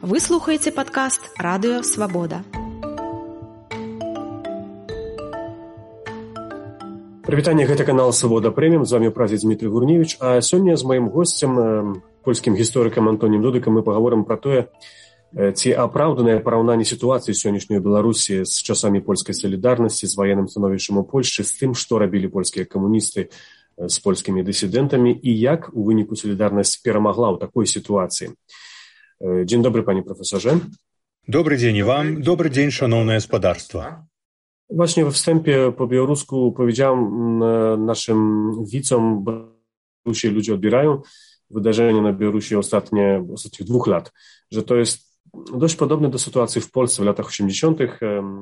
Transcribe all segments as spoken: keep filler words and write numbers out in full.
Вы слухаеце падкаст «Радыё Свабода». Прывітанне, гэта канал «Свабода Прэміум», з вами празі Дмітрий Гурневич, а сёння з маім госцем, польскім гісторыкам Антонім Дудыкам, мы пагаворым пра тое, ці апраўданае параўнанне сітуацыі сённяшняй Беларусі з часамі польскай салідарнасці, з ваенным становішчам у Польшчы, з тым, што рабілі польскія камуністы з польскімі дысідэнтамі і як у выніку салідарнасць перамагла ў такой сітуацыі. Dzień dobry, panie profesorze. Dobry dzień i wam, dobry dzień, szanowne gospodarstwo. Właśnie we wstępie po białorusku powiedziałem naszym widzom, Białorusi ludzie odbierają wydarzenia na Białorusi ostatnie, ostatnich dwóch lat, że to jest dość podobne do sytuacji w Polsce w latach osiemdziesiątych.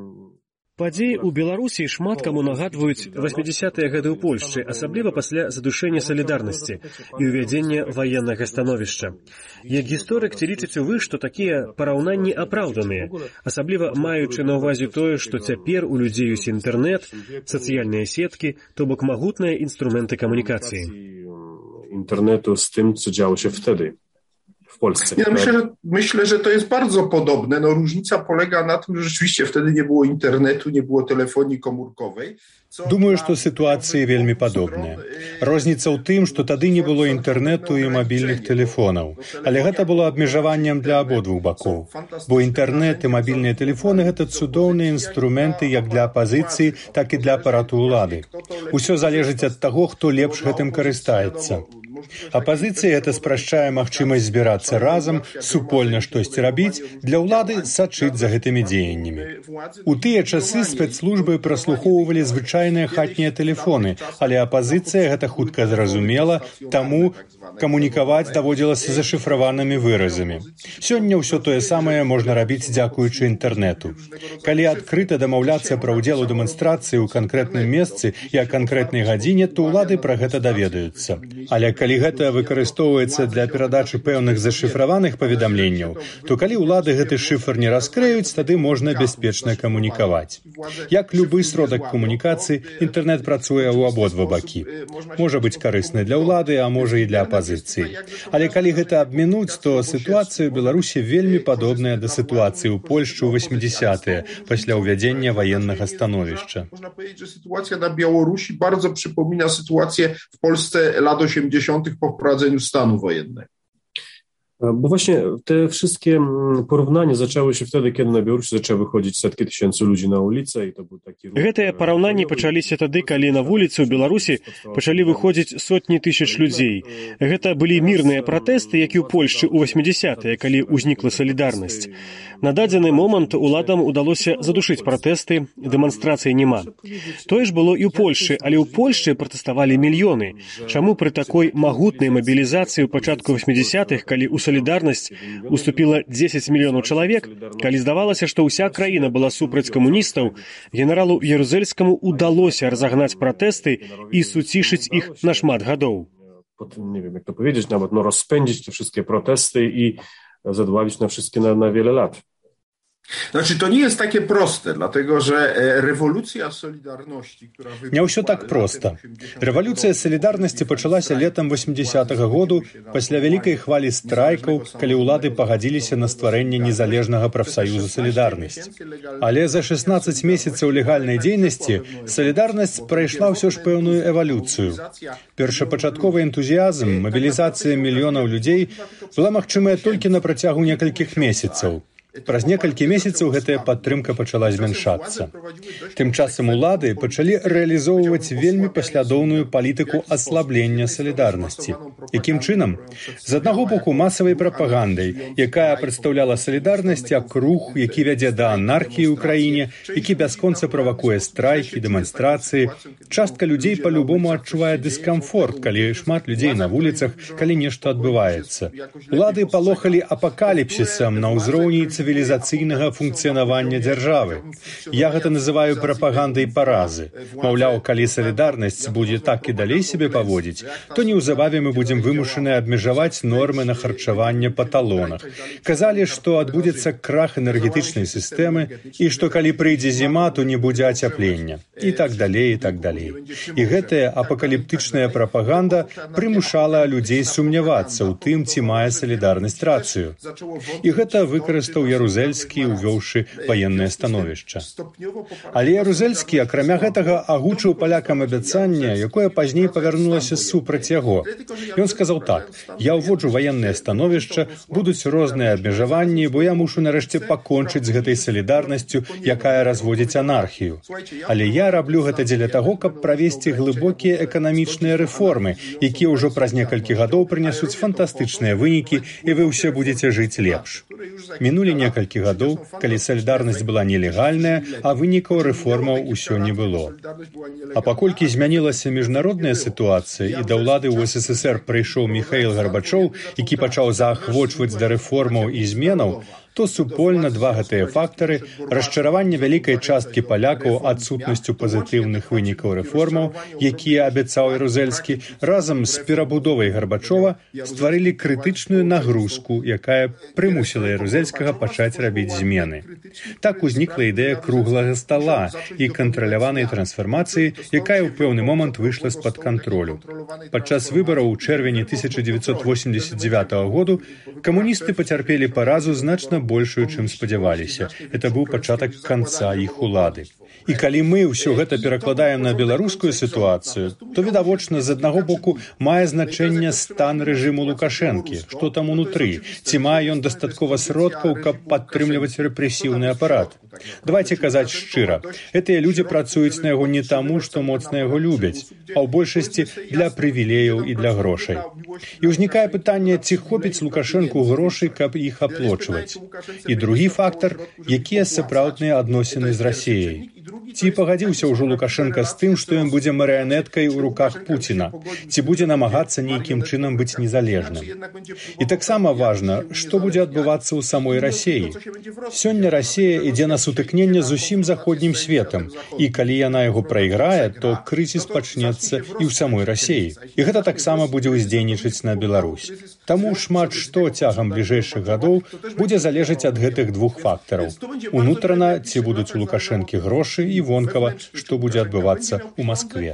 Падзеі ў Беларусі шмат каму нагадваюць восьмідзесятыя гады ў Польшчы, асабліва пасля задушэння салідарнасці і ўвядзення ваеннага становішча. Як гісторык, ці лічыце вы, што такія параўнанні апраўданыя, асабліва маючы на ўвазе тое, што цяпер у людзей ёсць інтэрнэт, сацыяльныя сеткі, то бок магутныя інструменты камунікацыі. Інтэрнэту з тым, co działo się wtedy w Polsce. Ja myślę, że, myślę, że to jest bardzo podobne. No, różnica polega na tym, że rzeczywiście wtedy nie było internetu, nie było telefonii komórkowej. Думаю, што сітуацыі вельмі падобныя. Розніца ў тым, што тады не было інтэрнэту і мабільных тэлефонаў. Але гэта было абмежаваннем для абодвух бакоў. Бо інтэрнэт і мабільныя тэлефоны – гэта цудоўныя інструменты як для апазіцыі, так і для апарату ўлады. Усё залежыць ад таго, хто лепш гэтым карыстаецца. Апазіцыя – гэта спрашчае магчымасць збірацца разам, супольна штосьці рабіць, для ўлады сачыць за гэтымі дзеяннямі. У тыя часы спецслужбы праслухоўвалі звычайныя хатнія тэлефоны, але апазіцыя гэта хутка зразумела, таму камунікаваць даводзілася зашыфраванымі выразамі. Сёння ўсё тое самае можна рабіць дзякуючы інтэрнэту. Калі адкрыта дамаўляцца пра ўдзел у дэманстрацыі ў канкрэтным месцы і о канкрэтнай гадзіне, то ўлады пра гэта даведаюцца. Але калі гэта выкарыстоўваецца для перадачы пэўных зашыфраваных паведамленняў, то калі ўлады гэты шыфр не раскрыюць, тады можна бяспечна камунікаваць. Як любы сродак камунікацыі, інтэрнэт працуе ў абодва бакі. Можа быць карысны для ўлады, а можа і для апазіцыі. Але калі гэта абмінуць, то сітуацыя ў Беларусі вельмі падобная да сітуацыі ў Польшчы ў восьмідзесятыя пасля ўвядзення военnego stanowiska. Można powiedzieć, że sytuacja na Białorusi bardzo przypomina sytuację w Polsce lat osiemdziesiątych po wprowadzeniu stanu wojennego. Bo właśnie te wszystkie porównania zaczęły się wtedy, kiedy na Białorusi zaczęły wychodzić setki tysięcy ludzi na ulicę i to był taki ruch. Гэтыя параўнанні пачаліся тады, калі на вуліцы ў Беларусі пачалі выходзіць сотні тысяч людзей. Гэта былі мірныя пратэсты, як і ў Польшчы ў восьмідзесятыя, калі ўзнікла салідарнасць. На дадзены момант уладам удалося задушыць пратэсты, дэманстрацыі няма. Тое ж было і ў Польшчы, але ў Польшчы пратэставалі мільёны. Чаму пры такой магутнай мабілізацыі ў пачатку восьмідзесятых, калі ў солідарнасць уступіла дзесяць мільёнаў чалавек, калі здавалася, што ўся краіна была супраць камуністаў, генералу Ярузельскаму удалося разагнаць пратэсты і суцішыць іх на шмат гадоў. Nie wiem, jak to powiedzieć nawet, no rozpędzić te wszystkie protesty i zadławić na wszystkie na, na wiele lat. Znaczy, to nie jest takie proste, dlatego że rewolucja Solidarności, która Nie ўсё так проста. Рэвалюцыя салідарнасці пачалася летам восьмідзесятага году пасля вялікай хвалі страйкаў, калі ўлады пагадзіліся на стварэнне незалежнага прафсаюза «Салідарнасць». Але за шэснаццаць месяцаў легальнай дзейнасці салідарнасць прайшла ўсё ж пэўную эвалюцыю. Першапачатковы энтузіязм, мабілізацыя мільёнаў людзей была магчымая толькі на працягу некалькіх месяцаў. Праз некалькі месяцаў гэтая падтрымка пачала змяншацца. Тым часам улады пачалі рэалізоўваць вельмі паслядоўную палітыку аслаблення салідарнасці. Якім чынам? З аднаго боку масавай прапагандай, якая прадстаўляла салідарнасць як рух, які вядзе да анархіі ў краіне, які бясконца правакуе страйкі, дэманстрацыі. Частка людзей па-любому адчувае дыскамфорт, калі шмат людзей на вуліцах, калі нешта адбываецца. Улады палохалі апакаліпсісам на ўзроўні цывілізацыі цывілізацыйнага функцыянавання дзяржавы. Я гэта называю прапагандай паразы. Маўляў, калі салідарнасць будзе так і далей сябе паводзіць, то неўзабаве мы будзем вымушаны абмежаваць нормы на харчаванне па талонах. Казалі, што адбудзецца крах энергетычнай сістэмы і што калі прыйдзе зіма, то не будзе ацяплення. І так далей, і так далей. І гэтая апакаліптычная прапаганда прымушала людзей сумнявацца ў тым, ці мае салідарнасць рацыю. І гэта выкарыстаў Ярузельскі, увёўшы ваеннае становішча. Але Ярузельскі, акрамя гэтага, агучыў палякам абяцанне, якое пазней павярнулася супраць яго. Ён сказаў так: «Я ўводжу ваеннае становішча, будуць розныя абмежаванні, бо я мушу нарэшце пакончыць з гэтай салідарнасцю, якая разводзіць анархію. Але я раблю гэта дзеля таго, каб правесці глыбокія эканамічныя рэформы, якія ўжо праз некалькі гадоў прынясуць фантастычныя вынікі, і вы ўсе будзеце жыць лепш». Мінулі некалькі гадоў, калі салідарнасць была нелегальная, а вынікаў рэформаў усё не было. А паколькі змянілася міжнародная сітуацыя і да ўлады ў СССР прыйшоў Міхаіл Гарбачоў, які пачаў заахвочваць да рэформаў і зменаў, то супольна два гэтыя фактары, расчараванне вялікай часткі палякаў адсутнасцю пазітыўных вынікаў рэформаў, якія абяцаў Ярузельскі, разам з перабудовай Гарбачова стварылі крытычную нагрузку, якая прымусіла Ярузельскага пачаць рабіць змены. Так узнікла ідэя круглага стала і кантраляванай трансфармацыі, якая ў пэўны момант выйшла з-пад кантролю. Падчас выбараў у чэрвені тысяча дзевяцьсот восемьдесят девятого году камуністы пацярпелі паразу значна большую, чым спадзяваліся. Это быў пачатак канца іх улады. І калі мы ўсё гэта перакладаем на беларускую сітуацыю, то відавочна, з аднаго боку, мае значэнне стан рэжыму Лукашэнкі, што там унутры, ці мае ён дастаткова сродкаў, каб падтрымліваць рэпрэсіўны апарат. Давайце казаць шчыра, гэтыя людзі працуюць на яго не таму, што моцна яго любяць, а ў большасці для прывілеяў і для грошай. І ўзнікае пытанне, ці хопіць Лукашэнку грошай, каб іх аплочваць. І другі фактар, якія сапраўдныя адносіны з Расіяй. Ці пагадзіўся ўжо Лукашенка з тым, што ён будзе марыянеткай у руках Пуціна, ці будзе намагацца нейкім чынам быць незалежным. І таксама важна, што будзе адбывацца ў самой Расіі. Сёння Расія ідзе на сутыкненне з усім заходнім светам, і калі яна яго прайграе, то крызіс пачнецца і ў самой Расіі. І гэта таксама будзе ўздзейнічаць на Беларусь. Таму шмат што цягам бліжэйшых гадоў будзе залежаць ад гэтых двух фактараў. Унутрана, ці будуць у Лукашэнкі грошы, i wonkowa, co będzie odbywać się w Moskwie.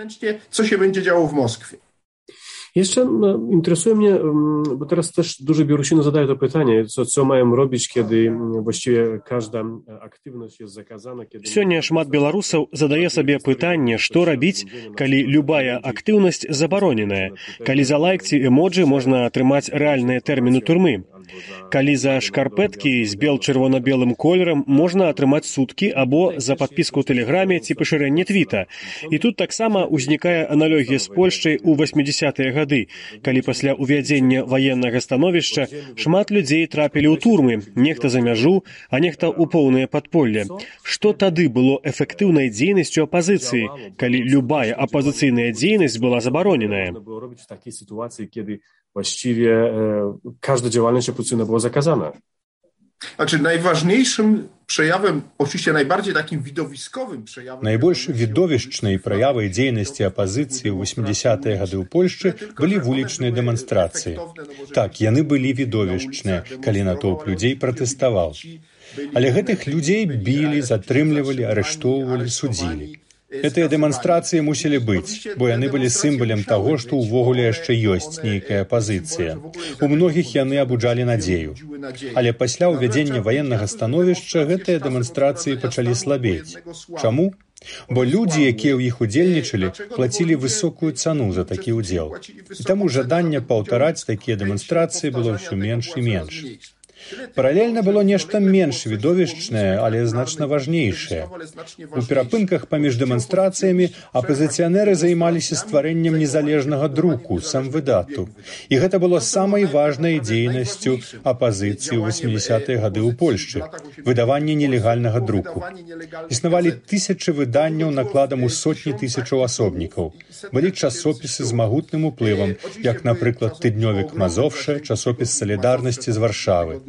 Co się będzie działo w Moskwie? Jeszcze no, interesuje mnie, bo teraz też duże Białorusiny zadają to pytanie, co, co mają robić, kiedy właściwie każda aktywność jest zakazana. Kiedy... Сёння шмат беларусаў задае сабе пытанне, што рабіць, калі любая актыўнасць забароненая, калі за лайк ці эмоджы можна атрымаць рэальныя тэрміны турмы. Калі за шкарпэткі з бел-чырвона-белым колерам можна атрымаць суткі або за падпіску ў тэлеграме ці пашырэнне твіта. І тут таксама ўзнікае аналогія з Польшчай у восьмідзесятыя гады, калі пасля ўвядзення ваеннага становішча шмат людзей трапілі ў турмы, нехта за мяжу, а нехта ў поўнае падполле. Што тады было эфектыўнай дзейнасцю апазіцыі, калі любая апазіцыйная дзейнасць была забароненая? Właściwie e, każda działalność opozycyjna była zakazana. Znaczy najważniejszym przejawem, oczywiście najbardziej takim widowiskowym przejawem... Najbольш відовішчнай праявай дзейнасці апазіцыі ў восьмідзесятыя гады ў Польшчы былі вулічныя дэманстрацыі. Так, яны былі відовішчныя, калі натоўп людзей пратэставаў. Але гэтых людзей білі, затрымлівалі, арыштоўвалі, судзілі. Гэтыя дэманстрацыі мусілі быць, бо яны былі сімвалем таго, што ўвогуле яшчэ ёсць нейкая апазіцыя. У многіх яны абуджалі надзею. Але пасля ўвядзення ваеннага становішча гэтыя дэманстрацыі пачалі слабець. Чаму? Бо людзі, якія ў іх удзельнічалі, плацілі высокую цану за такі ўдзел. І таму жаданне паўтараць такія дэманстрацыі было ўсё менш і менш. Паралельна было нешта менш відовішчнае, але значна важнейшае. У перапынках паміж дэманстрацыямі апазіцыянеры займаліся стварэннем незалежнага друку, самвыдату. І гэта было самай важнай дзейнасцю апазіцыі ў восьмідзесятыя гады ў Польшчы – выдаванне нелегальнага друку. Існавалі тысячы выданняў накладам у сотні тысячаў асобнікаў. Былі часопісы з магутным уплывам, як, напрыклад, тыднёвік «Мазовша», часопіс «Салідарнасці» з Варшавы.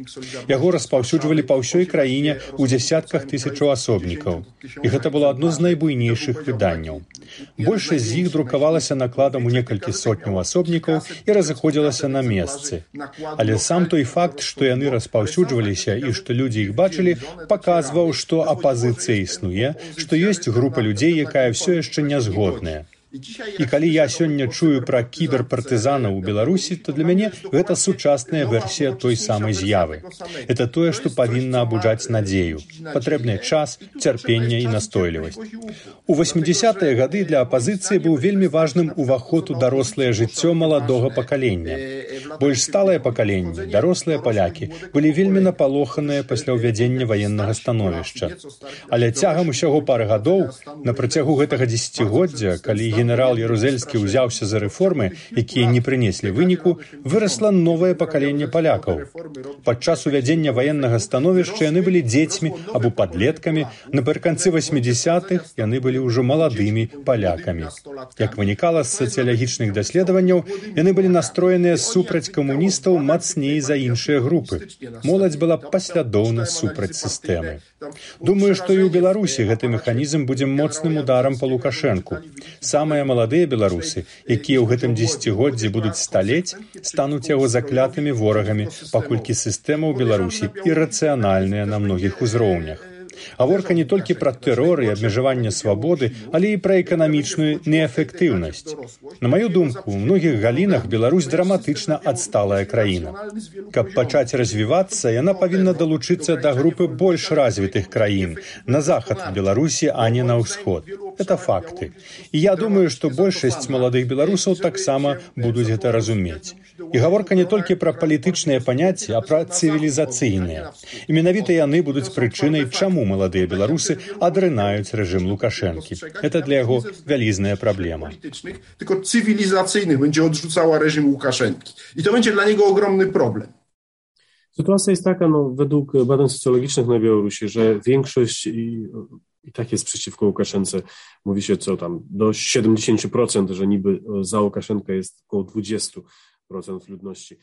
Яго распаўсюджвалі па ўсёй краіне ў дзясятках тысячаў асобнікаў. І гэта было адно з найбуйнейшых выданняў. Большасць з іх друкавалася накладам у некалькі сотняў асобнікаў і разыходзілася на месцы. Але сам той факт, што яны распаўсюджваліся і што людзі іх бачылі, паказваў, што апазіцыя існуе, што ёсць група людзей, якая ўсё яшчэ нязгодная. І калі я сёння чую пра кіберпартызанаў у Беларусі, то для мяне гэта сучасная версія той самай з'явы. Это тое, што павінна абуджаць надзею. Патрэбны час, цярпенне і настойлівасць. У восьмідзясятыя гады для апазіцыі быў вельмі важным уваход у дарослае жыццё маладога пакалення. Больш сталае пакаленне, дарослыя палякі, былі вельмі напалоханыя пасля ўвядзення ваеннага становішча. Але цягам усяго пары гадоў, на працягу гэтага дзесяцігоддзя, калі генерал Ярузельскі ўзяўся за рэформы, якія не прынеслі выніку, вырасла новае пакаленне палякаў. Падчас увядзення ваеннага становішча яны былі дзецьмі або падлеткамі, напрыканцы восьмідзясятых яны былі ўжо маладымі палякамі. Як вынікала з сацыялагічных даследаванняў, яны былі настроеныя супраць камуністаў мацней за іншыя групы. Моладзь была паслядоўна супраць сістэмы. Думаю, што і ў Беларусі гэты механізм будзе моцным ударам па Лукашэнку. Самыя маладыя беларусы, якія ў гэтым дзесяцігоддзі будуць сталець, стануць яго заклятымі ворагамі, паколькі сістэма ў Беларусі ірацыянальная на многіх узроўнях. Гаворка не толькі пра тэрор і абмежаванне свабоды, але і пра эканамічную неэфектыўнасць. На маю думку, у многіх галінах Беларусь драматычна адсталая краіна. Каб пачаць развівацца, яна павінна далучыцца да групы больш развітых краін, на захад ад Беларусі, а не на ўсход. Это факты. І я думаю, што большасць маладых беларусаў таксама будуць гэта разумець. І гаворка не толькі пра палітычныя паняцці, а пра цывілізацыйныя. І менавіта яны будуць прычынай, чаму маладыя беларусы адрынаюць рэжым Лукашэнкі. Это для яго вялізная праблема. Tylko cywilizacyjnych będzie odrzucała reżim Łukaszenki. I to będzie dla niego ogromny problem. Sytuacja jest taka, no, według badań socjologicznych na Białorusi, że większość i, i tak jest przeciwko Łukaszence. Mówi się co tam, do siedemdziesiąt procent, że niby za Łukaszenkę jest około dwadzieścia procent ludności.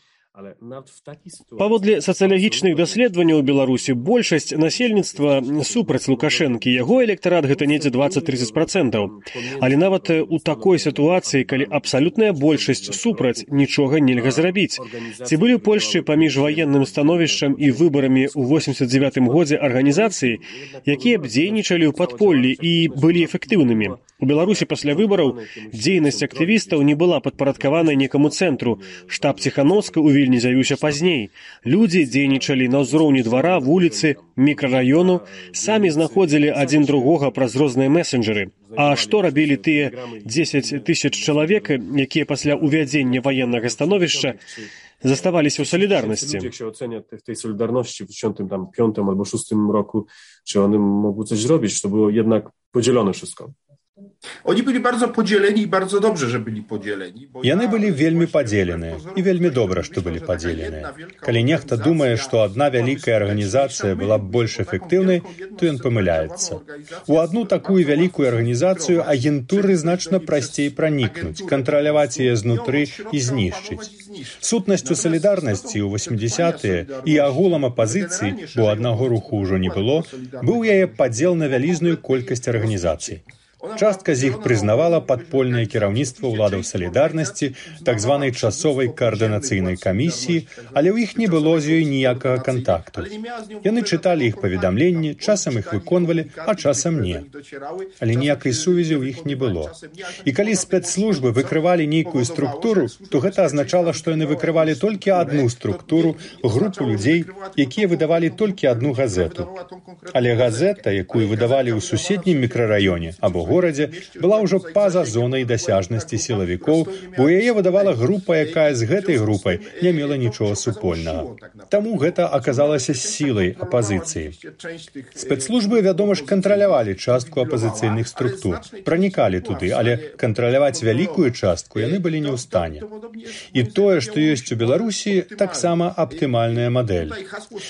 Паводле сацыялагічных даследаванняў у Беларусі большасць насельніцтва супраць Лукашэнкі, яго электарат гэта недзе дваццаць-трыццаць процентаў. Але нават у такой сітуацыі, калі абсалютная большасць супраць, нічога нельга зрабіць. Ці былі ў Польшчы паміж ваенным становішчам і выбарамі ў восемьдесят девятым годзе арганізацыі, якія б дзейнічалі ў падполлі і былі эфектыўнымі. У Беларусі пасля выбараў дзейнасць актывістаў не была падпарадкаваная некаму цэнтру. Штаб Ціханаўска ў Вільні з'явіўся пазней. Людзі дзейнічалі на ўзроўні двара, вуліцы, мікрараёну, самі знаходзілі адзін другога праз розныя месенджеры. А што рабілі тыя дзесяць тысяч чалавек, якія пасля ўвядзення ваеннага становішча заставаліся ў солідарнасці? Jak się ocenia w tej solidarności w tysiącym piątym albo szóstym roku, czy one mogły coś zrobić, to było jednak podzielone wszystko. Oni byli bardzo podzieleni i bardzo dobrze, że byli podzieleni. Яны былі вельмі падзеленыя, і вельмі добра, што былі падзеленыя. Калі нехта думае, што адна вялікая арганізацыя была б больш эфектыўнай, то ён памыляецца. У адну такую вялікую арганізацыю агентуры значна прасцей пранікнуць, кантраляваць яе знутры і знішчыць. Сутнасцю салідарнасці ў восьмідзясятыя і агулам апазіцыі, бо аднаго руху ўжо не было, быў яе падзел на вялізную колькасць арганізацый. Частка з іх прызнавала падпольнае кіраўніцтва ўладаў салідарнасці, так званай часовай каардынацыйнай камісіі, але ў іх не было з ёй ніякага кантакту. Яны чыталі іх паведамленні, часам іх выконвалі, а часам не. Але ніякай сувязі ў іх не было. І калі спецслужбы выкрывалі нейкую структуру, то гэта азначала, што яны выкрывалі толькі адну структуру, групу людзей, якія выдавалі толькі адну газету. Але газета, якую выдавалі ў суседнім мікрараёне або горадзе, была ўжо па-за зонай дасяжнасці сілавікоў, бо яе выдавала група, якая з гэтай групай не мела нічога супольнага. Таму гэта аказалася сілай апазіцыі. Спецслужбы, вядома ж, кантралявалі частку апазіцыйных структур, пранікалі туды, але кантраляваць вялікую частку яны былі не ў стане. І тое, што ёсць у Беларусі, таксама аптымальная мадэль.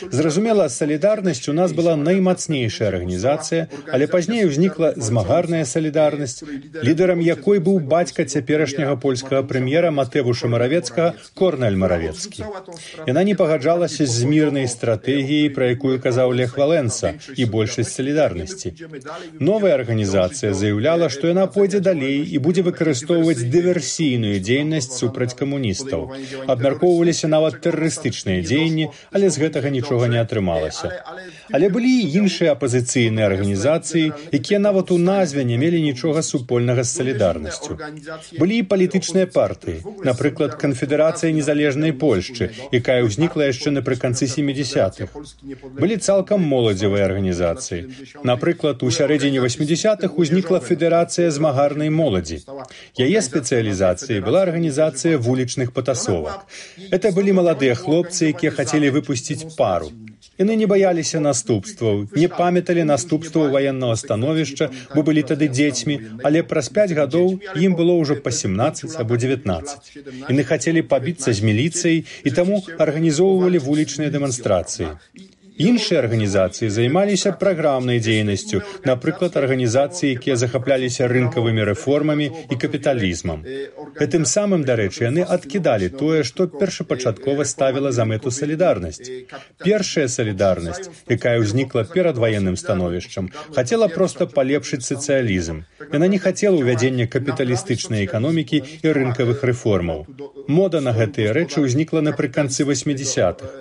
Зразумела, салідарнасць у нас была наймацнейшая арганізацыя, але пазней узнікла змагарная салідарнасць, лідарам якой быў бацька цяперашняга польскага прэм'ера Матэвуша Маравецкага Корнель Маравецкі. Яна не пагаджалася з мірнай стратэгіяй, пра якую казаў Лех Валенса і большасць салідарнасці. Новая арганізацыя заяўляла, што яна пойдзе далей і будзе выкарыстоўваць дыверсійную дзейнасць супраць камуністаў. Абмяркоўваліся нават тэрарыстычныя дзеянні, але з гэтага нічога не атрымалася. Але былі і іншыя апазіцыйныя арганізацыі, якія нават у назве не мелі нічога супольнага з салідарнасцю. Былі і палітычныя партыі, напрыклад, Канфедэрацыя незалежнай Польшчы, якая ўзнікла яшчэ напрыканцы сямідзясятых. Былі цалкам моладзевыя арганізацыі. Напрыклад, у сярэдзіне васьмідзясятых узнікла Федэрацыя змагарнай моладзі. Яе спецыялізацыяй была арганізацыя вулічных патасовак. Это былі маладыя хлопцы, якія хацелі выпусціць пару. Яны не баяліся наступстваў, не памяталі наступстваў ваеннага становішча, бо былі тады дзецьмі, але праз пяць гадоў ім было ўжо па сямнаццаць або дзевятнаццаць. Яны хацелі пабіцца з міліцыяй і таму арганізоўвалі вулічныя дэманстрацыі. Іншыя арганізацыі займаліся праграмнай дзейнасцю, напрыклад, арганізацыі, якія захапляліся рынкавымі рэформамі і капіталізмам. Гэтым самым, дарэчы, яны адкідалі тое, што першапачаткова ставіла за мэту салідарнасць. Першая салідарнасць, якая ўзнікла перад ваенным становішчам, хацела проста палепшыць сацыялізм. Яна не хацела ўвядзення капіталістычнай эканомікі і рынкавых рэформаў. Мода на гэтыя рэчы ўзнікла напрыканцы васьмідзясятых.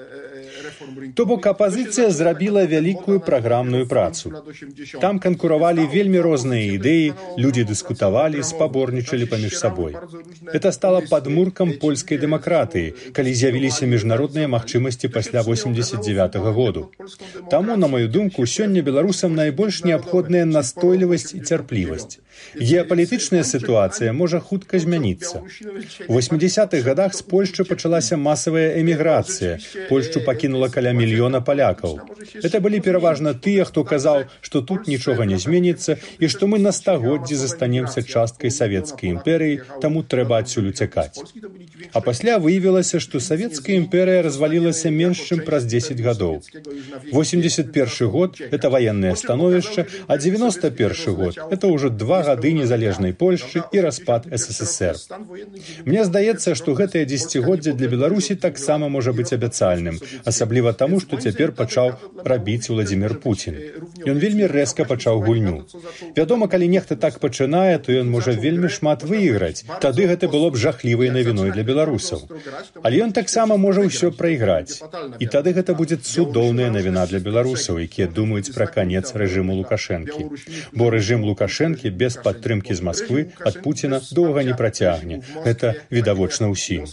То бок апазіцыя зрабіла вялікую праграмную працу. Там канкуравалі вельмі розныя ідэі, людзі дыскутавалі, спаборнічалі паміж сабой. Это стала падмуркам польскай дэмакратыі, калі з'явіліся міжнародныя магчымасці пасля восемьдесят девятого году. Таму, на маю думку, сёння беларусам найбольш неабходная настойлівасць і цярплівасць. Геапалітычная сітуацыя можа хутка змяніцца. У восьмідзясятых гадах з Польшчы пачалася масавая эміграцыя. Польшчу пакінула каля мільёна палякаў. Это былі пераважна тыя, хто казаў, што тут нічога не зменіцца і што мы на стагоддзі застанемся часткай савецкай імперыі, таму трэба адсюль уцякаць. А пасля выявілася, што савецкая імперыя развалілася менш, чым праз дзесяць гадоў. восемьдесят першы год – это ваеннае становішча, а девяносто першы год – это ўжо два гады незалежнай Польшчы і распад эс эс эс эр. Мне здаецца, што гэтае дзесяцігоддзе для Беларусі таксама можа быць абяцальным, асабліва таму, што цяпер пачаў рабіць Уладзімір Пуцін. Ён вельмі рэзка пачаў гульню. Вядома, калі нехта так пачынае, то ён можа вельмі шмат выйграць. Тады гэта было б жахлівай навіной для беларусаў. Але ён таксама можа ўсё прайграць. І тады гэта будзе цудоўная навіна для беларусаў, якія думаюць пра канец рэжыму Лукашэнкі. Бо рэжым Лукашэнкі без падтрымкі з Масквы ад Пуціна доўга не працягне. Гэта відавочна ўсім.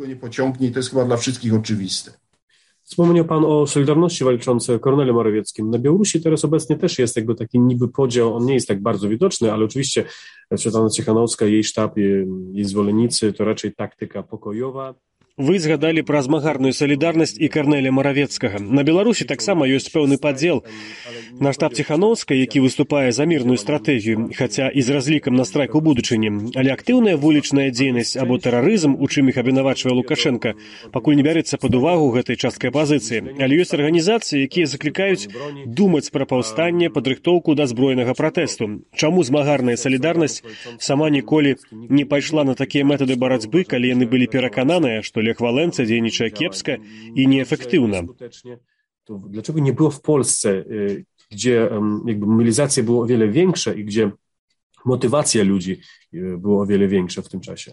Wspomniał Pan o Solidarności walczącej Kornelem Morawieckim. Na Białorusi teraz obecnie też jest jakby taki niby podział, on nie jest tak bardzo widoczny, ale oczywiście Svetlana Cichanouska, jej sztab, jej, jej zwolennicy to raczej taktyka pokojowa. Вы згадалі пра змагарную салідарнасць і Карнеля Маравецкага. На Беларусі таксама ёсць пэўны падзел. На штаб Ціханаўскай, які выступае за мірную стратэгію, хаця і з разлікам на страйк у будучыні, але актыўная вулічная дзейнасць або тэрарызм, у чым іх абвінавачвае Лукашенка, пакуль не бярэцца пад увагу гэтай часткай апазіцыі. Але ёсць арганізацыі, якія заклікаюць думаць пра паўстанне, падрыхтоўку да збройнага пратэсту. Чаму змагарная салідарнасць сама ніколі не пайшла на такія метады барацьбы, калі яны былі перакананыя, што Lech Wałęsa dzienniczy kiepsko i nieefektywna. Dlaczego nie było w Polsce, gdzie jakby mobilizacja była o wiele większa i gdzie motywacja ludzi była o wiele większa w tym czasie?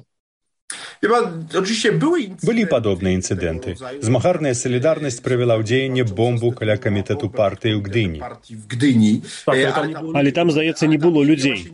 Былі падобныя інцыдэнты. Змагарная салідарнасць правяла ў дзеянне бомбу каля камітэту партыі ў Гдыні. Але там, здаецца, не было людзей.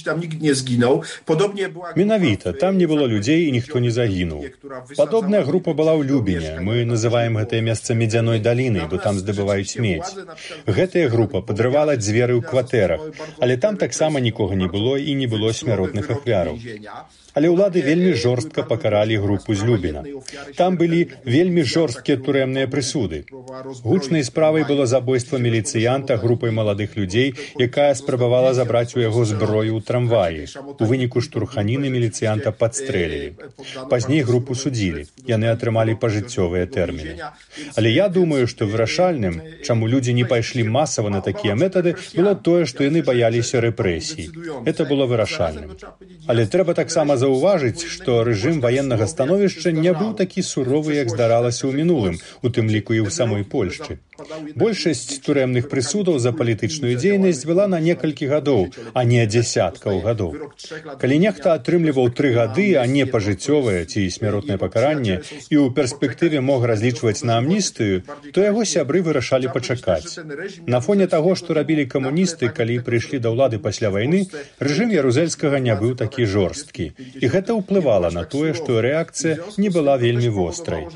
Менавіта, там не было людзей і ніхто не загінуў. Падобная група была ў Любіне. Мы называем гэтае месца Медзяной далінай, бо там здабываюць медзь. Гэтая група падрывала дзверы ў кватэрах, але там таксама нікога не было і не было смяротных ахвяраў. Але ўлады вельмі жорстка пакаралі групу з Любіна. Там былі вельмі жорсткія турэмныя прысуды. Гучнай справай было забойства міліцыянта групай маладых людзей, якая спрабавала забраць у яго зброю ў трамваі. У выніку штурханіны міліцыянта падстрэлілі. Пазней групу судзілі. Яны атрымалі пажыццёвыя тэрміны. Але я думаю, што вырашальным, чаму людзі не пайшлі масава на такія метады, было тое, што яны баяліся рэпрэсій. Это было вырашальным. Але трэба таксама заўважыць, што рэжым ваеннага становішча не быў такі суровы, як здаралася ў мінулым, у тым ліку і ў самой Польшчы. Большасць турэмных прысудаў за палітычную дзейнасць была на некалькі гадоў, а не дзясяткаў гадоў. Калі нехта атрымліваў тры гады, а не пажыццёвае ці смяротнае пакаранне, і ў перспектыве мог разлічваць на амністыю, то яго сябры вырашалі пачакаць. На фоне таго, што рабілі камуністы, калі прыйшлі да ўлады пасля вайны, рэжым Ярузельскага не быў такі жорсткі. І гэта ўплывала на тое, што рэакцыя не была вельмі вострай.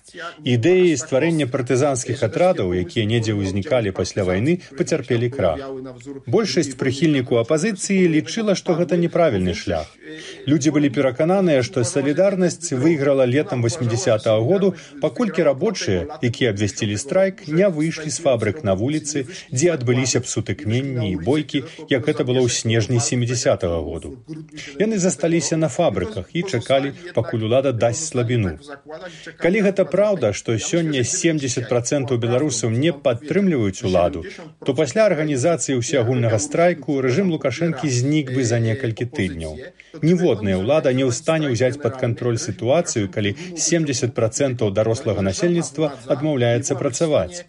Ідэі стварэння партызанскіх атрадаў, якія недзе ўзнікалі пасля вайны, пацярпелі крах. Большасць прыхільнікаў апазіцыі лічыла, што гэта неправільны шлях. Людзі былі перакананыя, што салідарнасць выйграла летам восьмідзясятага году, паколькі рабочыя, якія абвясцілі страйк, не выйшлі з фабрык на вуліцы, дзе адбыліся б сутыкненні і бойкі, як гэта было ў снежні сямідзясятага году. Яны засталіся на фабрыках і чакалі, пакуль улада дасць слабіну. Калі гэта праўда, што сёння семдзесят працэнтаў беларусаў не падтрымліваюць уладу, то пасля арганізацыі ўсеагульнага страйку рэжым Лукашэнкі знік бы за некалькі тыдняў. Ніводная ўлада не ў стане ўзяць пад кантроль сітуацыю, калі семдзесят працэнтаў дарослага насельніцтва адмаўляецца працаваць.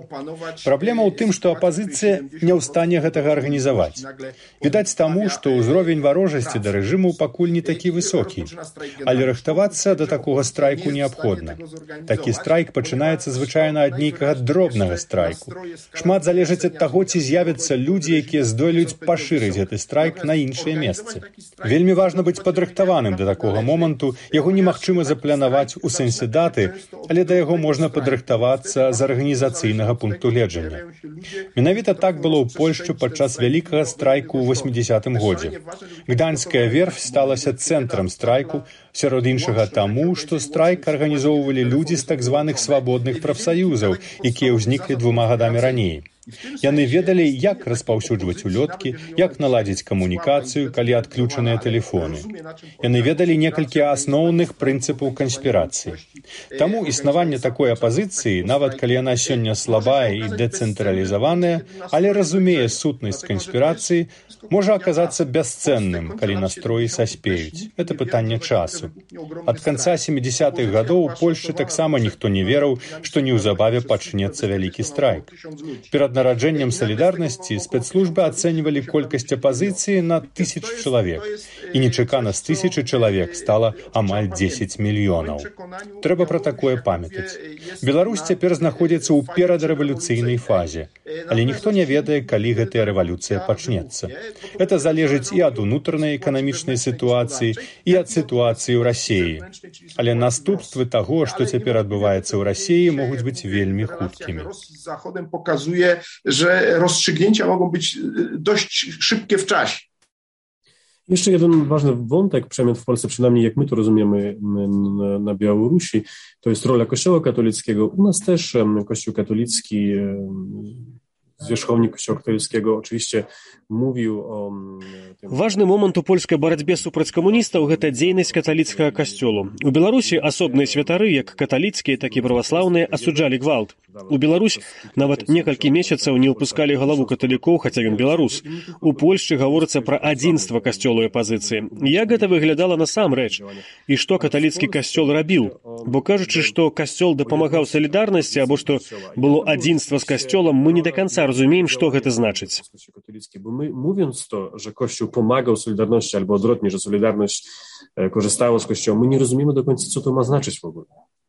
Праблема ў тым, што апазіцыя не ў стане гэтага арганізаваць. Відаць таму, што ўзровень варожасці да рэжыму пакуль не такі высокі. Але рыхтавацца да такога страйку неабходна. Такі страйк пачынаецца звычайна ад нейкага дробнага страйку. Шмат залежыць ад таго, ці з'явяцца людзі, якія здолеюць пашырыць гэты страйк на іншыя месцы. Вельмі важна быць падрыхтаваным да такога моманту, яго немагчыма запланаваць у сэнсе даты, але да яго можна падрыхтавацца з арганізацыйнага пункту гледжання. Менавіта так было ў Польшчы падчас вялікага страйку ў восьмідзясятым годзе. Гданьская верфь сталася цэнтрам страйку, сярод іншага таму, што страйк арганізоўвалі людзі з так званых свабодных прафсаюзаў, якія ўзніклі двума гадамі раней. Яны ведалі, як распаўсюджваць улёткі, як наладзіць камунікацыю, калі адключаныя тэлефоны. Яны ведалі некалькі асноўных прынцыпаў канспірацыі. Таму існаванне такой апазіцыі, нават калі яна сёння слабая і дэцэнтралізаваная, але разумее сутнасць канспірацыі, можа аказацца бясцэнным, калі настроі саспеюць. Это пытанне часу. Ад канца семідзясятых гадоў у Польшчы таксама ніхто не верыў, што неўзабаве пачнецца вялікі страйк. Перад нараджэннем салідарнасці спецслужбы ацэньвалі колькасць апазіцыі на тысячу чалавек. І нечакана з тысячы чалавек стала амаль дзесяць мільёнаў. Трэба пра такое памятаць. Беларусь цяпер знаходзіцца ў перадрэвалюцыйнай фазе. Але ніхто не ведае, калі гэтая рэвалюцыя пачнецца. Это залежыць і ад унутранай эканамічнай сітуацыі, і ад сітуацыі ў Расіі. Але наступствы таго, што цяпер адбываецца ў Расіі, могуць быць вельмі хуткімі. Zachodem pokazuje, że rozstrzygnięcia mogą być dość szybkie w czasie. Jeszcze jeden ważny wątek przemian w Polsce, przynajmniej jak my to rozumiemy na, na Białorusi, to jest rola Kościoła katolickiego. U nas też Kościół katolicki, zwierzchownik Kościoła katolickiego oczywiście mówił o... Важны момант у польскай барацьбе супраць камуністаў – гэта дзейнасць каталіцкага касцёлу. У Беларусі асобныя святары, як каталіцкія, так і праваслаўныя, асуджалі гвалт. У Беларусь нават некалькі месяцаў не ўпускалі галаву каталікоў, хаця ён беларус. У Польшчы гаворыцца пра адзінства касцёла і апазіцыі. Як гэта выглядала насамрэч? І што каталіцкі касцёл рабіў? Бо кажучы, што касцёл дапамагаў салідарнасці, або што было адзінства з касцёлам, мы не да канца разумеем, што гэта значыць. My, mówiąc to, że Kościół pomagał Solidarności, albo odwrotnie, że Solidarność korzystała z Kościoła, my nie rozumiemy do końca, co to ma znaczyć w ogóle.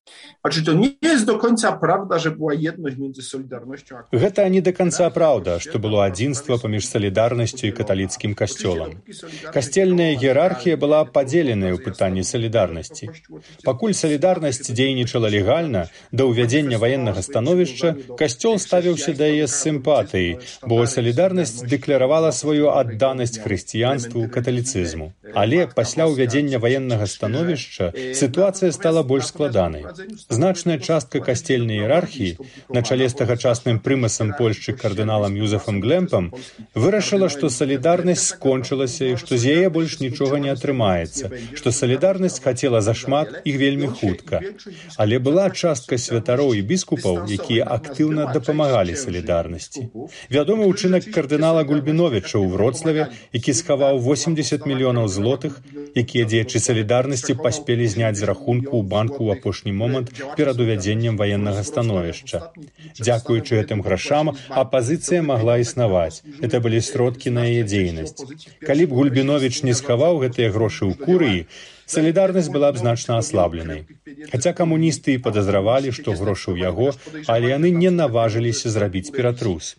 Znaczy, to nie jest do końca prawda, że była jedność między Solidarnością a... Гэта не да канца праўда, што было адзінства паміж салідарнасцю і каталіцкім касцёлам. Касцельная іерархія была падзеленая ў пытанні салідарнасці. Пакуль салідарнасць дзейнічала легальна, да ўвядзення ваеннага становішча, касцёл ставіўся да яе з сімпатыяй, бо салідарнасць дэкларавала сваю адданасць хрысціянству, каталіцызму. Але пасля ўвядзення ваеннага становішча сітуацыя стала больш складанай. Значная частка касцельнай іерархіі, на чале з тагачасным прымасам Польшчы кардыналам Юзефам Глемпам, вырашыла, што салідарнасць скончылася і што з яе больш нічога не атрымаецца, што салідарнасць хацела зашмат і вельмі хутка. Але была частка святароў і біскупаў, якія актыўна дапамагалі салідарнасці. Вядомы ўчынак кардынала Гульбіновіча ў Вроцлаве, які схаваў восемьдесят мільёнаў злотых, якія дзеячы салідарнасці паспелі зняць з рахунку ў банку ў апошні момант перад увядзеннем ваеннага становішча. Дзякуючы гэтым грашам, апазіцыя магла існаваць. Это былі сродкі на яе дзейнасць. Калі б Гульбіновіч не схаваў гэтыя грошы ў Курыі, салідарнасць была б значна аслабленай. Хаця камуністы і падазравалі, што грошы ў яго, але яны не наважыліся зрабіць ператрус.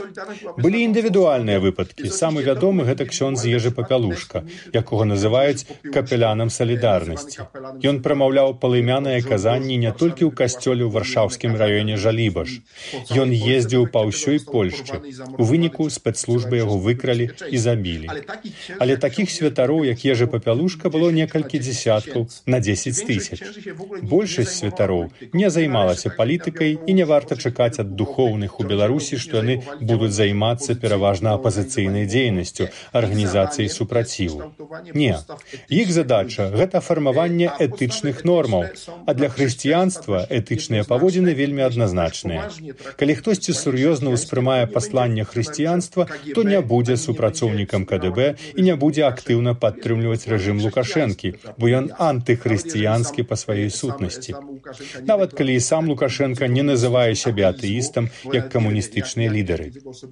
Былі індывідуальныя выпадкі. Самы вядомы гэта ксёндз Ежы Папялушка, якога называюць капелянам салідарнасці. Ён прамаўляў палымяныя казанні не толькі ў касцёле ў варшаўскім раёне Жалібаш. Ён ездзіў па ўсёй Польшчы. У выніку спецслужбы яго выкралі і забілі. Але такіх святароў, як Ежы Папялушка, было некалькі десяткаў на дзесяць тысяч. Большасць святароў не займалася палітыкай і не варта чакаць ад духоўных у Беларусі, што яны будуць займацца пераважна апазіцыйнай дзейнасцю, арганізацыяй супраціву. Не. Іх задача – гэта фармаванне этычных нормаў, а для хрысціянства этычныя паводзіны вельмі адназначныя. Калі хтосьці сур'ёзна ўспрымае пасланне хрысціянства, то не будзе супрацоўнікам ка дэ бэ і не будзе актыўна падтрымліваць рэжым Лукашэнкі, бо ён антыхрысціянскі па сваёй сутнасці. Нават калі і сам Лукашенка не называе сябе атэістам, як камуністычныя лідары.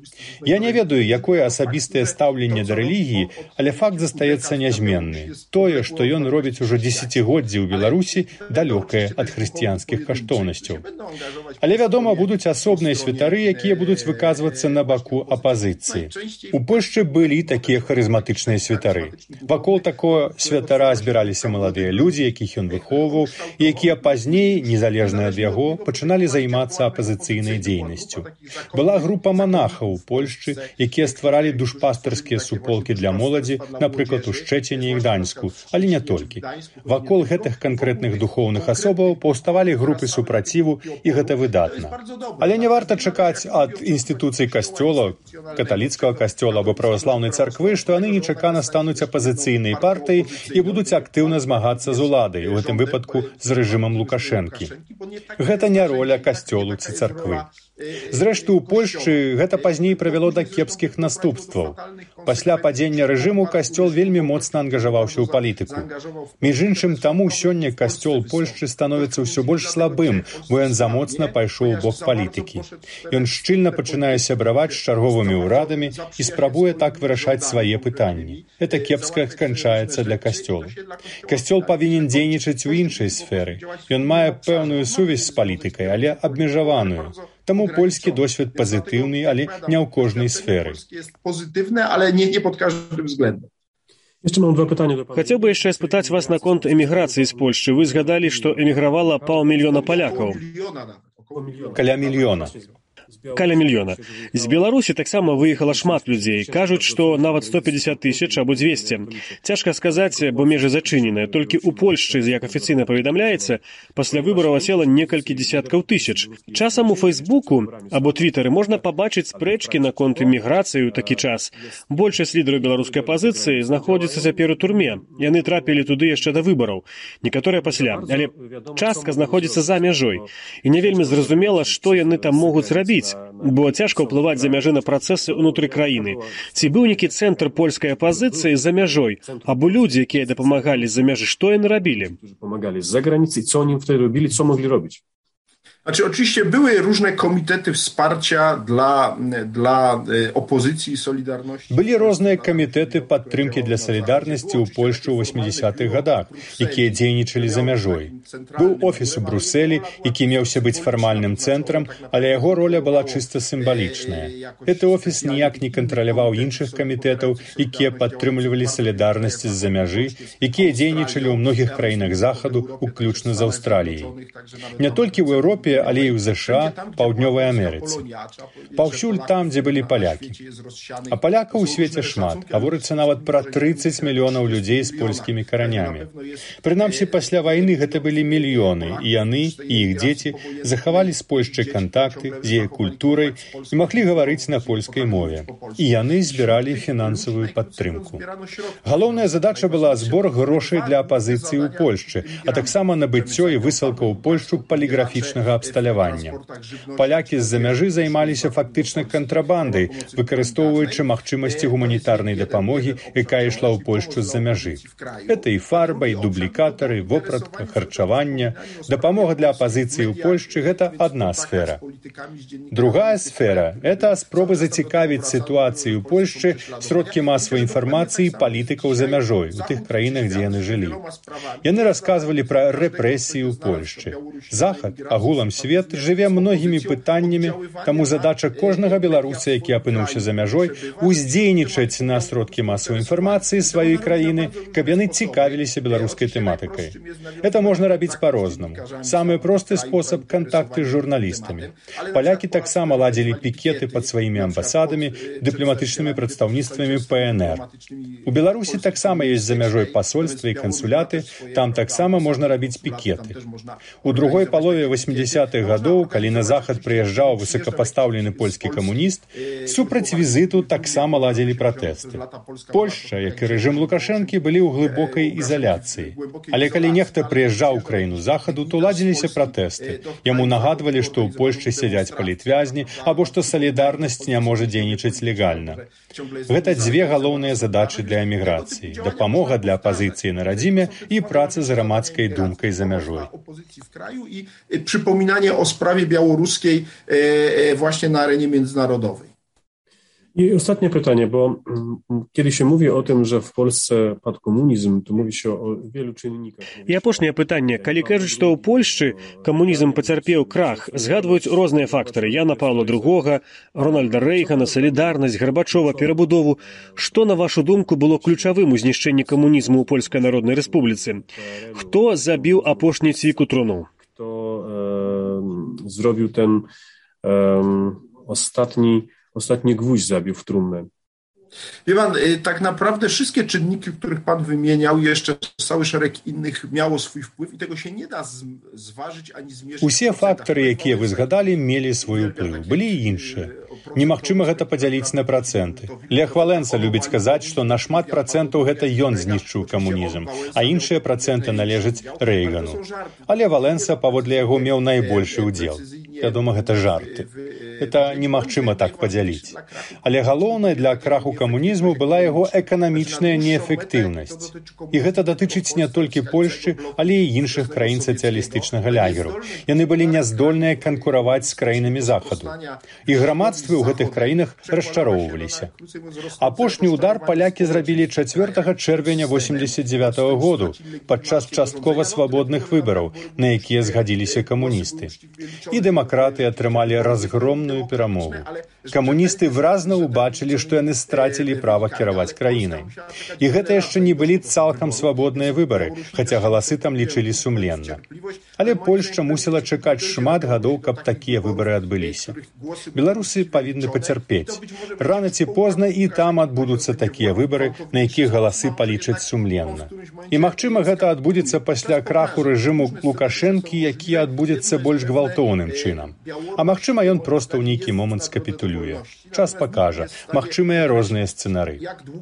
Я не ведаю, якое асабістае стаўленне да рэлігіі, але факт застаецца нязменны. Тое, што ён робіць ужо дзесяцігоддзі ў Беларусі, далёкае ад хрысціянскіх каштоўнасцяў. Але, вядома, будуць асобныя святары, якія будуць выказвацца на баку апазіцыі. У Польшчы былі такія харызматычныя святары. Вакол такого святара збіраліся маладыя людзі, якіх ён выхоўваў, і якія пазней, незалежна ад яго, пачыналі займацца апазіцыйнай дзейнасцю. Была група манахаў у Польшчы, якія стваралі душпастарскія суполкі для моладзі, напрыклад, у Шчэціне і Гданьску, але не толькі. Вакол гэтых канкрэтных духоўных асобаў паўставалі групы супраціву, і гэта выдатна. Але не варта чакаць ад інстытуцый касцёла, каталіцкага касцёла або праваслаўнай царквы, што яны нечакана стануць апазіцыйнай партыяй і будуць актыўна змагацца з уладай, у гэтым выпадку з рэжымам Лукашэнкі. Гэта не роля касцёлу ці царквы. Зрэшты, у Польшчы гэта пазней прывяло да кепскіх наступстваў. Пасля падзення рэжыму касцёл вельмі моцна ангажаваўся ў палітыку. Між іншым, таму сёння касцёл Польшчы становіцца ўсё больш слабым, бо ён замоцна пайшоў у бок палітыкі. Ён шчыльна пачынае сябраваць з чарговымі ўрадамі і спрабуе так вырашаць свае пытанні. Это кепска сканчаецца для касцёла. Касцёл павінен дзейнічаць у іншай сферы. Ён мае пэўную сувязь з палітыкай, але абмежаваную. Таму польскі досвед пазітыўны, але не ў кожнай сферы. Пазітыўны, але не, не под каждым взглядом. Хацеў бы яшчэ спытаць вас наконт эміграцыі з Польшчы. Вы згадалі, што эмігравала паўмільёна палякаў. Каля мільёна. Каля мільёна. З Беларусі таксама выехала шмат людзей. Кажуць, што нават сто пятьдесят тысяч або двести. Цяжка сказаць, бо межы зачыненыя. Толькі ў Польшчы, як афіцыйна паведамляецца, пасля выбараў асела некалькі дзесяткаў тысяч. Часам у Фейсбуку або Твітары можна пабачыць спрэчкі наконт эміграцыі ў такі час. Большасць лідараў беларускай апазіцыі знаходзіцца цяпер у турме. Яны трапілі туды яшчэ да выбараў. Некаторыя пасля. Але частка знаходзіцца за мяжой. І не вельмі зразумела, што яны там могуць рабіць, бо цяжка ўплываць за мяжы на працэсы ўнутры краіны. Ці быў нейкі цэнтр польскай апазіцыі за мяжой, або людзі, якія дапамагалі з-за мяжы, што яны рабілі? Памагалі з-за граніцы, што яны вtedy робілі, што маглі робіць? Znaczy, oczywiście były różne komitety wsparcia dla, dla opozycji i Solidarności. Былі розныя камітэты падтрымкі для салідарнасці ў Польшчы ў восьмідзясятых гадах, якія дзейнічалі за мяжой. Быў офіс у Брусэлі, які меўся быць фармальным цэнтрам, але яго роля была чыста сімвалічная. Гэты офіс ніяк не кантраляваў іншых камітэтаў, якія падтрымлівалі салідарнасць з-за мяжы, якія дзейнічалі ў многіх краінах захаду, уключна з Аўстраліяй. Не толькі ў Еўропе, але і ў ЗША, Паўднёвай Амерыцы. Паўсюль там, дзе былі палякі. А палякаў у свеце шмат. Гаворыцца нават пра трыццаць мільёнаў людзей з польскімі каранямі. Прынамсі, пасля вайны гэта былі мільёны, і яны, і іх дзеці захавалі з Польшчай кантакты, з яе культурай і маглі гаварыць на польскай мове. І яны збіралі фінансавую падтрымку. Галоўная задача была збор грошай для апазіцыі ў Польшчы, а таксама набыццё і высылка ў Польшчу паліграфічнага абсталявання. Палякі з-за мяжы займаліся фактычна кантрабандай, выкарыстоўваючы магчымасці гуманітарнай дапамогі, якая ішла ў Польшчу з-за мяжы. Гэта і фарба, і дублікатары, вопратка, харчаванне. Дапамога для апазіцыі ў Польшчы – гэта адна сфера. Другая сфера – это спробы зацікавіць сітуацыю ў Польшчы, сродкі масавай інфармацыі палітыкаў за мяжой, у тых краінах, дзе яны жылі. Яны расказвалі пра рэпрэсіі ў Польшчы. Захад, агулам свет, жыве многімі пытаннямі, таму задача кожнага беларуса, які апынуўся за мяжой, уздзейнічаць на сродкі масавай інфармацыі сваёй краіны, каб яны цікавіліся беларускай тэматыкай. Это можна рабіць па-рознаму. Самы просты спосаб – кантакты з журналістамі. Палякі таксама ладзілі пікеты пад сваімі амбасадамі, дыпламатычнымі прадстаўніцтвамі Пэ Эн Эр. У Беларусі таксама ёсць за мяжой пасольства і кансуляты, там таксама можна рабіць пікеты. У другой палове восьмідзясятых гадоў, калі на захад прыязджаў высокапастаўлены польскі камуніст, супраць візіту таксама ладзілі пратэсты. Польшча, як і рэжым Лукашэнкі, былі ў глыбокай ізаляцыі. Але калі нехта прыязджаў у краіну захаду, то ладзіліся пратэсты. Яму нагадвалі, што ў Польшчы сядзяць палітвязні, або што салідарнасць не можа дзейнічаць легальна. Гэта дзве галоўныя задачы для эміграцыі – дапамога для апазіцыі на радзіме і праца з грамадскай думкай за мяжой. I przypominanie o sprawie białoruskiej właśnie na arenie międzynarodowej. I ostatnie pytanie, bo kiedy się mówi o tym, że w Polsce padł komunizm, to mówi się o wielu czynnikach. I апошняе пытанне. Калі кажуць, што ў Польшчы камунізм пацярпеў крах, згадваюць розныя фактары. Яна Паўла другога, Рональда Рэйгана, салідарнасць, Гарбачова, перабудову. Што, на вашу думку, было ключавым у знішчэнні камунізму ў Польскай Народнай Рэспубліцы? Хто забіў апошні цвік у труну? Хто e, zrobił ten e, ostatni Ostatni gwóźdź zabił w trumnę. Wie pan, tak naprawdę wszystkie czynniki, których pan wymieniał, jeszcze cały szereg innych miało swój wpływ i tego się nie da zważyć ani zmierzyć. Усе фактары, якія вы згадалі, мелі свой уплыў. Былі і іншыя. Немагчыма гэта падзяліць на працэнты. Лех Валенса любіць казаць, што на шмат працэнтаў гэта ён знішчыў камунізм, а іншыя працэнты належаць Рэйгану. Але Валенса, паводле яго, меў найбольшы ўдзел. Вядома, гэта жарты. Это немагчыма так падзяліць. Але галоўнае для краху камунізму была яго эканамічная неэфектыўнасць. І гэта датычыць не толькі Польшчы, але і іншых краін сацыялістычнага лягеру. Яны былі няздольныя канкураваць з краінамі захаду. І грамадствы ў гэтых краінах расчароўваліся. Апошні ўдар палякі зрабілі чацвёртага чэрвеня восемьдесят девятого году падчас часткова свабодных выбараў, на якія згадзіліся камуністы. І дэмакраты атрымалі разгромную перамогу. Камуністы выразна ўбачылі, што яны страцілі права кіраваць краінай. І гэта яшчэ не былі цалкам свабодныя выбары, хаця галасы там лічылі сумленна. Але Польшча мусіла чакаць шмат гадоў, каб такія выбары адбыліся. Беларусы павінны пацярпець. Рана ці позна і там адбудуцца такія выбары, на якіх галасы палічаць сумленна. І, магчыма, гэта адбудзецца пасля краху рэжыму Лукашэнкі, які адбудзецца больш гвалтоўным чынам. нам. А магчыма, ён проста ў нейкі момант скапітулюе. Час пакажа. Магчымыя розныя сцэнары.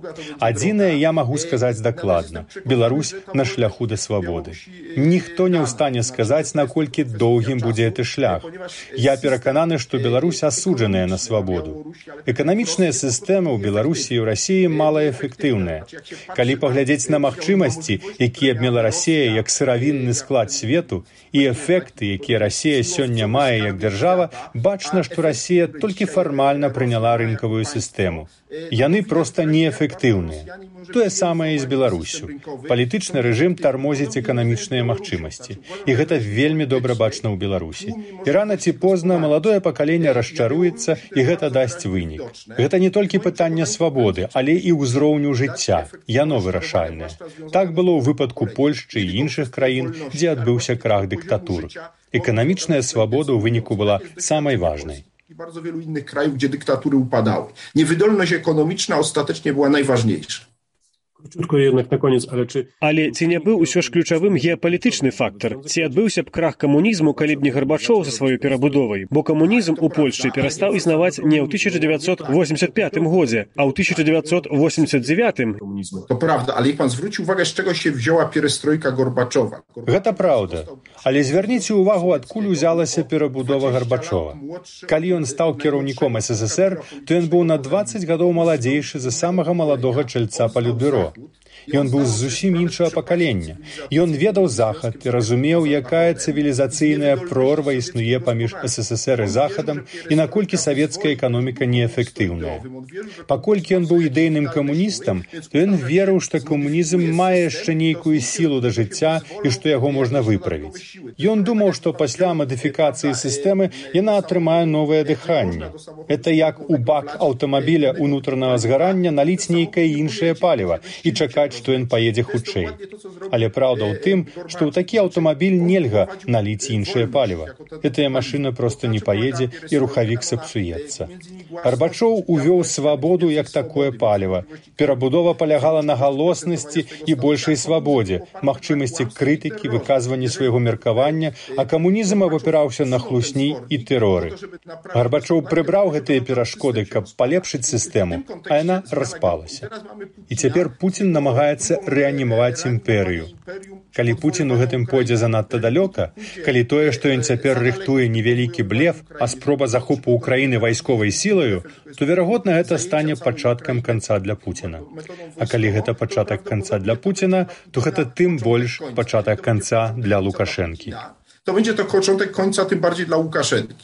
Адзінае я магу сказаць дакладна. Беларусь на шляху да свабоды. Ніхто не ў стане сказаць, наколькі доўгім будзе гэты шлях. Я перакананы, што Беларусь асуджаная на свабоду. Эканамічная сістэма ў Беларусі і ў Расіі малаэфектыўная. Калі паглядзець на магчымасці, якія б мела Расія як сыравінны склад свету, і эфекты, якія Расія сёння мае як дзяржава, бачна, што Расія толькі фармальна прыняла рынкавую сістэму. Яны проста неэфектыўныя. Тое самае і з Беларусю. Палітычны рэжым тармозіць эканамічныя магчымасці. І гэта вельмі добра бачна ў Беларусі. І рана ці позна маладое пакаленне расчаруецца, і гэта дасць вынік. Гэта не толькі пытанне свабоды, але і ўзроўню жыцця. Яно вырашальнае. Так было ў выпадку Польшчы і іншых краін, дзе адбыўся крах дыктатур. Эканамічная свабода ў выніку была самай важнай. I bardzo wielu innych krajów, gdzie dyktatury upadały. Niewydolność ekonomiczna ostatecznie była najważniejsza. Króciutko jednak na koniec, ale czy... Але ці не быў усё ж ключавым геапалітычны фактар? Ці адбыўся б крах камунізму, калі б не Гарбачоў за сваёй перабудовай? Бо камунізм у Польшчы перастаў існаваць не ў тысяча дзевяцьсот восемьдесят пятым годзе, а ў тысяча dziewięćset восемьдесят девятым. To prawda, ale niech pan zwróci uwagę, z czego się wzięła pierestrojka Gorbaczowa. Гэта праўда. Але звярніце ўвагу, адкуль узялася перабудова Гарбачова. Калі ён стаў кіраўніком СССР, то ён быў на двадцать гадоў маладзейшы за самага маладога чальца палітбюро. Ён быў з зусім іншага пакалення. Ён ведаў Захад і разумеў, якая цывілізацыйная прорва існуе паміж СССР і Захадам і наколькі савецкая эканоміка неэфектыўная. Паколькі ён быў ідэйным камуністам, то ён верыў, што камунізм мае яшчэ нейкую сілу да жыцця і што яго можна выправіць. Ён думаў, што пасля мадыфікацыі сістэмы яна атрымае новае дыханне. Это як у бак аўтамабіля унутранага згарання наліць нейкае іншае паліва і чакаць, што ён паедзе хутчэй. Але праўда ў тым, што ў такі аўтамабіль нельга наліць іншае паліва. Гэтая машына проста не паедзе і рухавік сапсуецца. Гарбачоў увёў свабоду як такое паліва. Перабудова палягала на галоснасці і большай свабодзе, магчымасці крытыкі, выказвання свайго меркавання, а камунізм абапіраўся на хлусні і тэроры. Гарбачоў прыбраў гэтыя перашкоды, каб палепшыць сістэму, а яна распалася. І цяпер Пуцін намагаецца рэанімаваць імперыю. Калі Пуцін у гэтым пойдзе занадта далёка, калі тое, што ён цяпер рыхтуе невялікі блеф, а спроба захопу Украіны вайсковай сілаю, то, верагодна, гэта стане пачаткам канца для Пуціна. А калі гэта пачатак канца для Пуціна, то гэта тым больш пачатак канца для Лукашэнкі. To będzie to początek końca, tym bardziej dla Łukaszenki.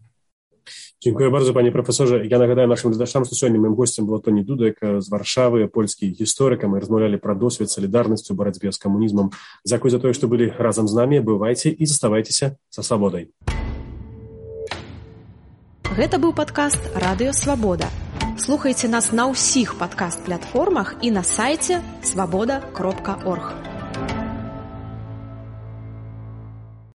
Dziękuję bardzo, panie profesorze. Ja nagадаю нашим глядачам, што сёння моим гостем был Тоні Дудек з Варшавы, польскі гісторык. Мы размаўлялі пра досвед салідарнасці ў барацьбе з камунізмам. Дзякуй за тое, што былі разам з намі. Бывайце і заставайцеся са свабодай. Гэта быў падкаст «Радыё Свабода». Слухайце нас на ўсіх падкаст-платформах і на сайце свабода кропка орг.